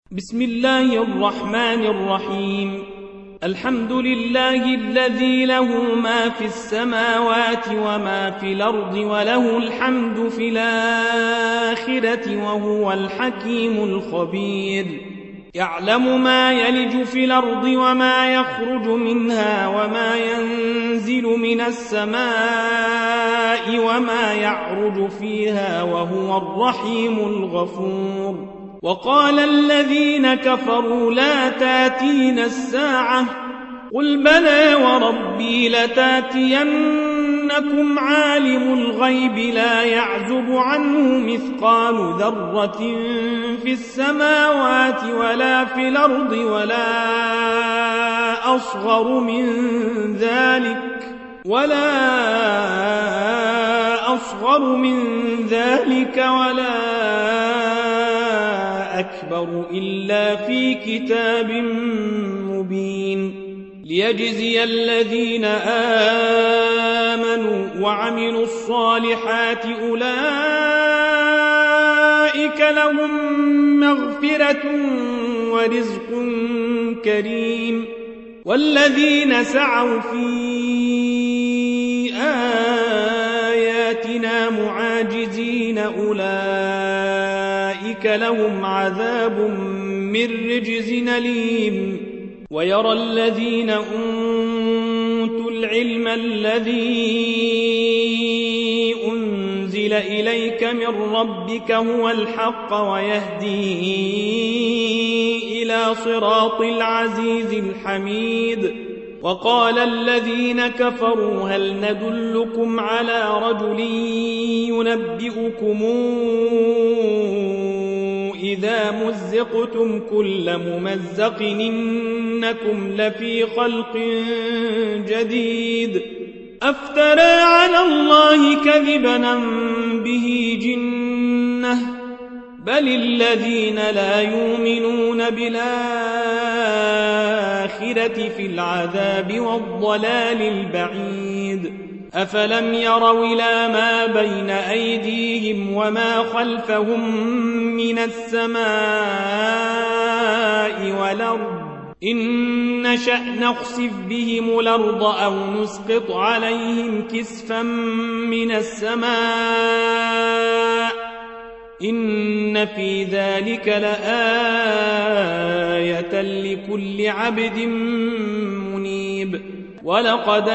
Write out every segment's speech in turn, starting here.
بسم الله الرحمن الرحيم. الحمد لله الذي له ما في السماوات وما في الأرض وله الحمد في الآخرة وهو الحكيم الخبير. يعلم ما يلج في الأرض وما يخرج منها وما ينزل من السماء وما يعرج فيها وهو الرحيم الغفور. وقال الذين كفروا لا تاتين الساعة قل بلى وربي لتاتينكم عالم الغيب لا يعزب عنه مثقال ذرة في السماوات ولا في الأرض ولا أصغر من ذلك ولا أكبر إلا في كتاب مبين. ليجزي الذين آمنوا وعملوا الصالحات أولئك لهم مغفرة ورزق كريم. والذين سعوا في آياتنا معاجزين أولئك لهم عذاب من رجز أليم. ويرى الذين أوتوا العلم الذي أنزل إليك من ربك هو الحق ويهدي إلى صراط العزيز الحميد. وقال الذين كفروا هل ندلكم على رجل ينبئكم إذا مزقتم كل ممزق إنكم لفي خلق جديد أفترى على الله كذبا به جنة بل الذين لا يؤمنون بالآخرة في العذاب والضلال البعيد. أفلم يروا إلى ما بين أيديهم وما خلفهم من السماء والأرض إن نشأ نخسف بهم الأرض أو نسقط عليهم كسفا من السماء إن في ذلك لآية لكل عبد منيب. ولقد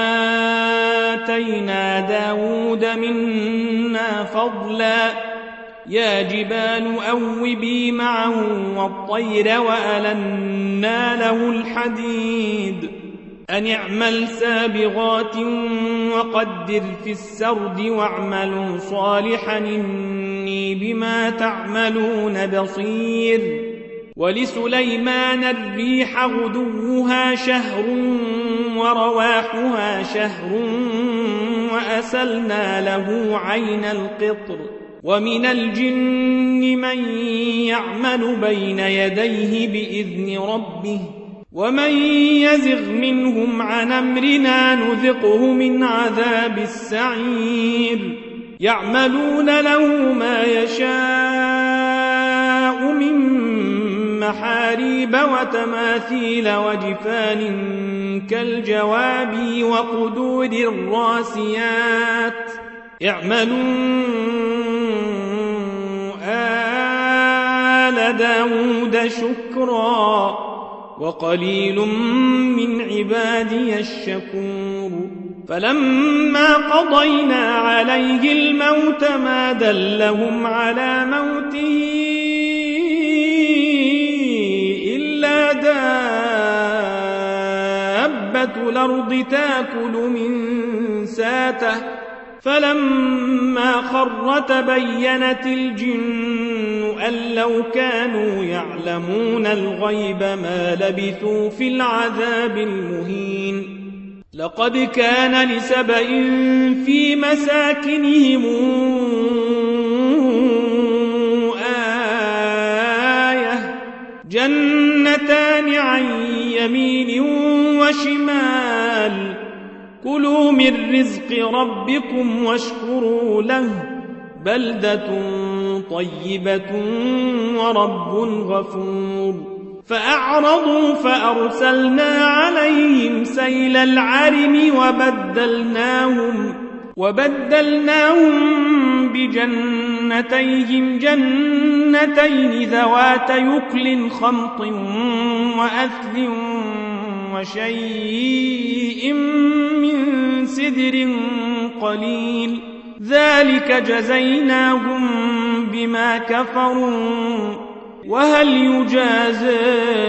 آتينا داود منا فضلا يا جبال أوبي معه والطير وألنا له الحديد أن اعمل سابغات وقدر في السرد واعملوا صالحا إني بما تعملون بصير. ولسليمان الريح غدوها شهر ورواحها شهر وأسلنا له عين القطر. ومن الجن من يعمل بين يديه بإذن ربه ومن يزغ منهم عن أمرنا نذقه من عذاب السعير. يعملون له ما يشاء من محاريب وتماثيل وجفان كالجواب وقدور الراسيات. اعملوا آل داود شكرا وقليل من عبادي الشكور. فلما قضينا عليه الموت ما دلهم على موته إلا دابة الأرض تأكل من ساته فلما خر تبينت الجن أن لو كانوا يعلمون الغيب ما لبثوا في العذاب المهين. لقد كان لسبإ في مساكنهم آية جنتان عن يمين وشمال كلوا من رزق ربكم واشكروا له بلدة طيبة ورب غفور فأعرضوا فأرسلنا عليهم سيل العرم وبدلناهم بجنتيهم جنتين ذوات يكل خمط وأثل وشيء من سدر قليل ذلك جزيناهم بما كفروا وهل يجازى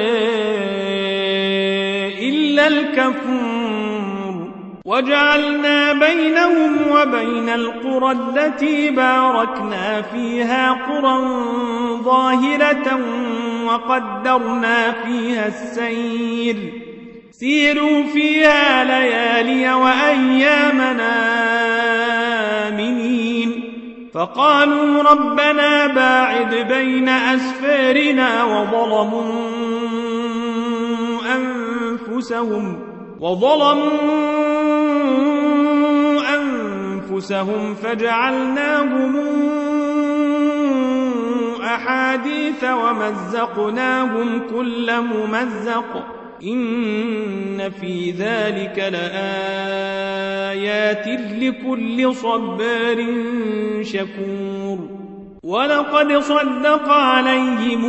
إلا الكفور وجعلنا بينهم وبين القرى التي باركنا فيها قرى ظاهرة وقدرنا فيها السير سيروا فيها ليالي وأيامنا آمنين فقالوا ربنا باعد بين أسفارنا وظلموا أنفسهم فجعلناهم أحاديث ومزقناهم كل ممزق إن في ذلك لآيات لكل صبار شكور ولقد صدق عليهم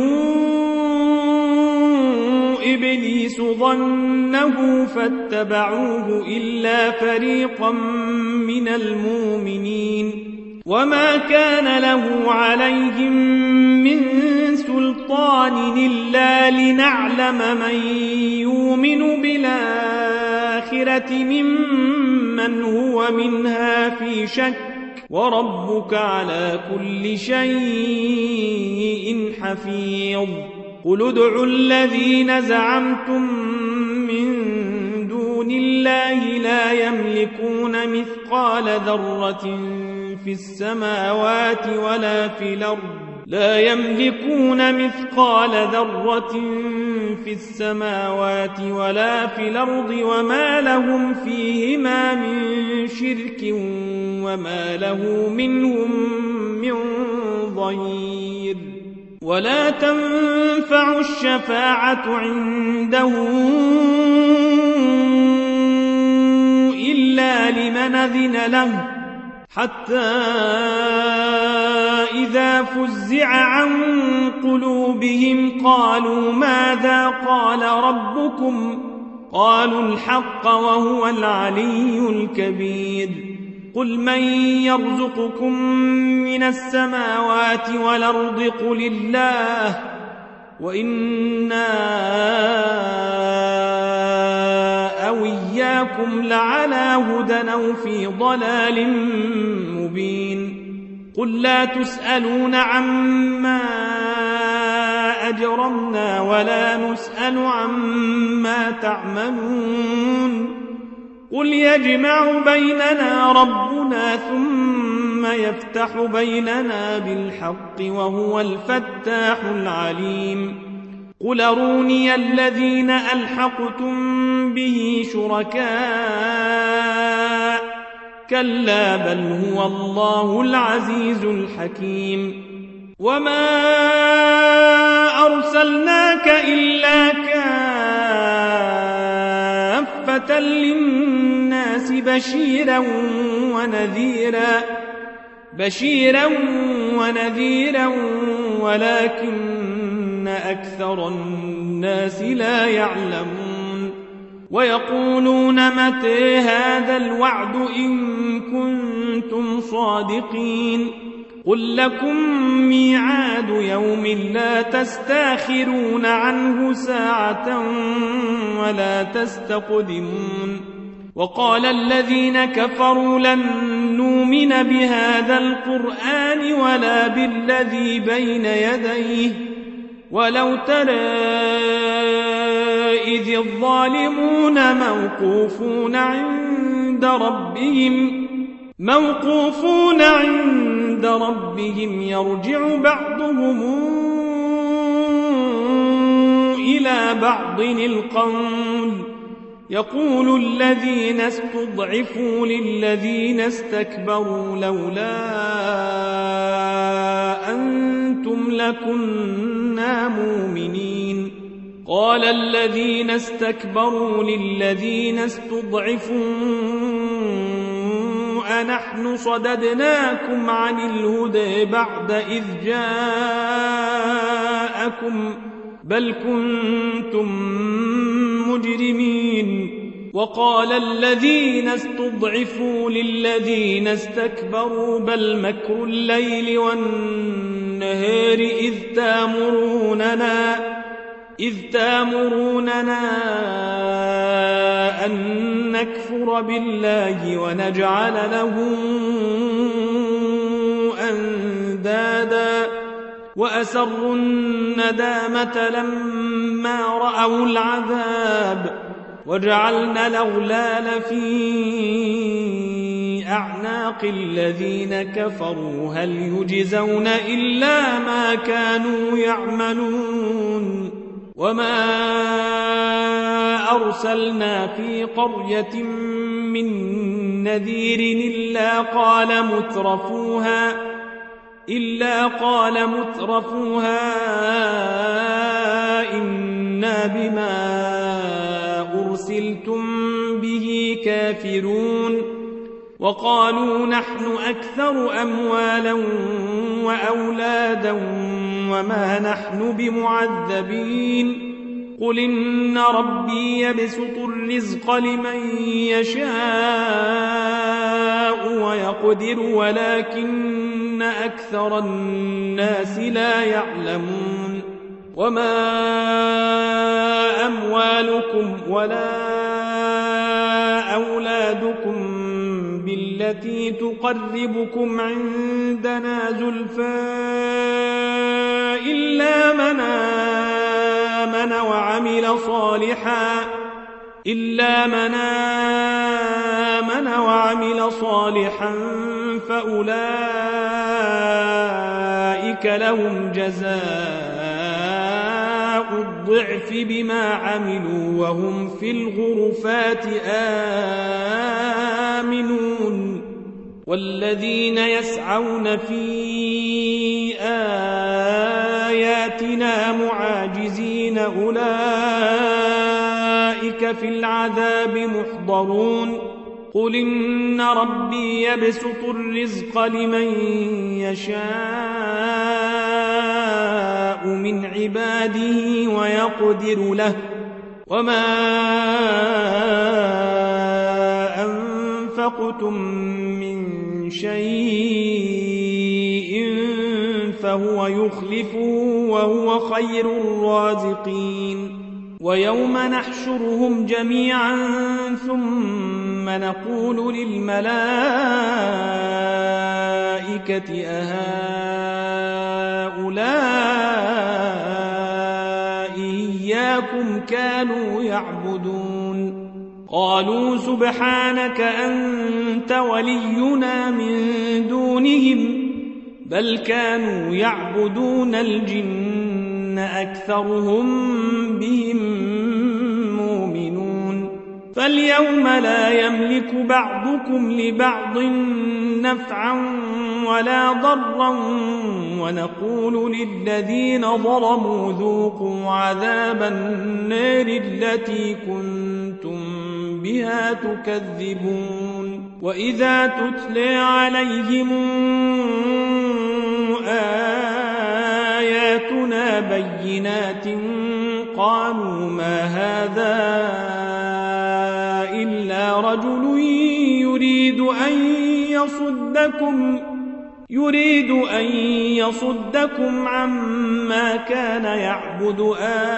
إبليس ظنه فاتبعوه إلا فريقا من المؤمنين وما كان له عليهم من سلطان إلا لنعلم من يؤمن بالآخرة ممن هو منها في شك وربك على كل شيء حفيظ قل ادعوا الذين زعمتم من دون الله لا يملكون مثقال ذرة في السماوات ولا في الأرض وما لهم فيهما من شرك وما له منهم من ظهير ولا تنفع الشفاعة عنده إلا لمن أذن له حتى إذا فزع عن قلوبهم قالوا ماذا قال ربكم قالوا الحق وهو العلي الكبير قل من يرزقكم من السماوات والأرض قل الله وإنا أو إياكم لعلى هدى أو في ضلال مبين قل لا تسألون عما أجرمنا ولا نسأل عما تعملون قل يجمع بيننا ربنا ثم يفتح بيننا بالحق وهو الفتاح العليم قل أروني الذين ألحقتم به شركاء كلا بل هو الله العزيز الحكيم وما أرسلناك إلا كافة للناس بشيرا ونذيرا ولكن أكثر الناس لا يعلمون ويقولون متى هذا الوعد إن كنتم صادقين قل لكم ميعاد يوم لا تستاخرون عنه ساعة ولا تستقدمون وقال الذين كفروا لن نؤمن بهذا القرآن ولا بالذي بين يديه ولو ترى إذ الظالمون موقوفون عند ربهم يرجع بعضهم إلى بعض القول يقول الذين استضعفوا للذين استكبروا لولا أأنتم لكنا مؤمنين. قال الذين استكبروا للذين استضعفوا أنحن صددناكم عن الهدى بعد إذ جاءكم بل كنتم مجرمين. وقال الذين استضعفوا للذين استكبروا بل مكر الليل والنهار إذ تامروننا أن نكفر بالله ونجعل له أندادا وأسروا الندامة لما رأوا العذاب وجعلنا الأغلال في أعناق الذين كفروا هل يجزون إلا ما كانوا يعملون. وما أرسلنا في قرية من نذير إلا قال مترفوها إنا بما أرسلتم به كافرون. وقالوا نحن أكثر أموالا وأولادا وما نحن بمعذبين. قل إن ربي يبسط الرزق لمن يشاء ويقدر ولكن أكثر الناس لا يعلمون. وما أموالكم ولا أولادكم بالتي تقربكم عندنا زلفى إلا من آمن وعمل صالحا فأولئك لهم جزاء الضعف بما عملوا وهم في الغرفات آمنون. والذين يسعون في آياتنا معاجزين أولئك في العذاب محضرون. قل إن ربي يبسط الرزق لمن يشاء من عباده ويقدر له وما أنفقتم من شيء فهو يخلفه وهو خير الرازقين. ويوم نحشرهم جميعا ثم نقول للملائكة أهؤلاء إياكم كانوا يعبدون؟ قالوا سبحانك أنت ولينا من دونهم بل كانوا يعبدون الجن أكثرهم بهم مؤمنون. فاليوم لا يملك بعضكم لبعض نفعا ولا ضرا ونقول للذين ظلموا ذوقوا عذاب النار التي كنتم بها تكذبون. وإذا تتلى عليهم آياتنا بينات قالوا ما هذا إلا رجل يريد أن يصدكم عما كان يعبد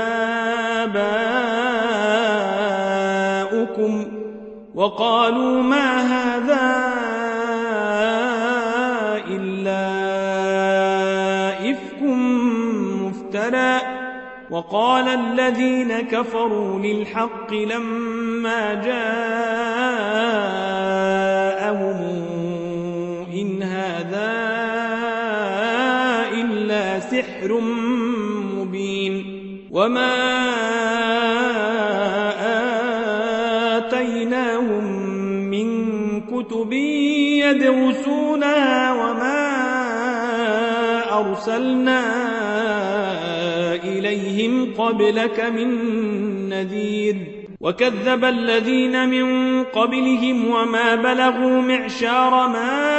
آباؤكم وقالوا ما هذا إلا إفك مفترى. وقال الذين كفروا للحق لما جاءهم إن هذا إلا سحر مبين. وما آتيناهم من كتب يدرسونها وما أرسلنا إليهم قبلك من نذير وكذب الذين من قبلهم وما بلغوا معشار ما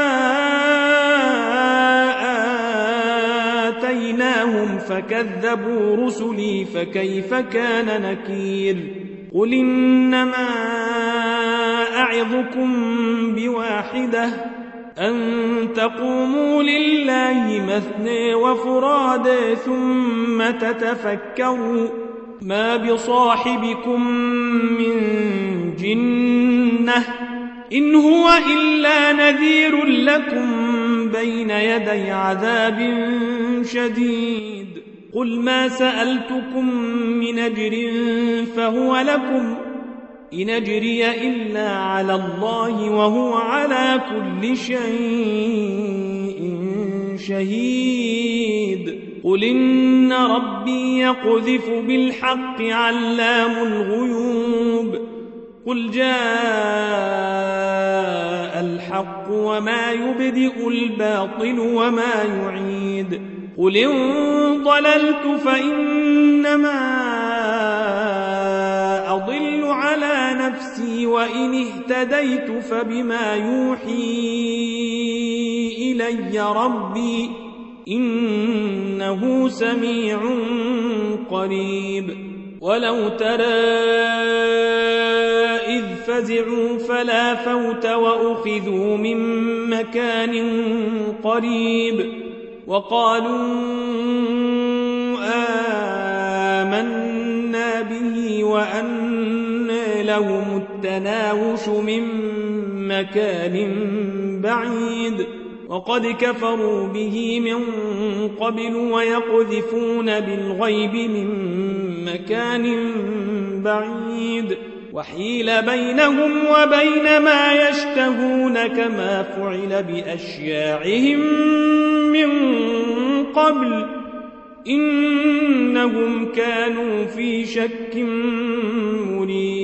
آتيناهم فكذبوا رسلي فكيف كان نكير قل إنما أعظكم بواحدة أن تقوموا لله مثنى وفرادى ثم تتفكروا ما بصاحبكم من جنة إن هو إلا نذير لكم بين يدي عذاب شديد قل ما سألتكم من أجر فهو لكم إن أجري إلا على الله وهو على كل شيء شهيد قل إن ربي يقذف بالحق علام الغيوب قل جاء الحق وما يبدئ الباطل وما يعيد قل إن ضللت فإنما أضل على نفسي وإن اهتديت فبما يوحي إلي ربي إنه سميع قريب ولو ترى إذ فزعوا فلا فوت وأخذوا من مكان قريب وقالوا آمنا به وأنى لهم التناوش من مكان بعيد وقد كفروا به من قبل ويقذفون بالغيب من مكان بعيد وحيل بينهم وبين ما يشتهون كما فعل بأشياعهم من قبل إنهم كانوا في شك مريب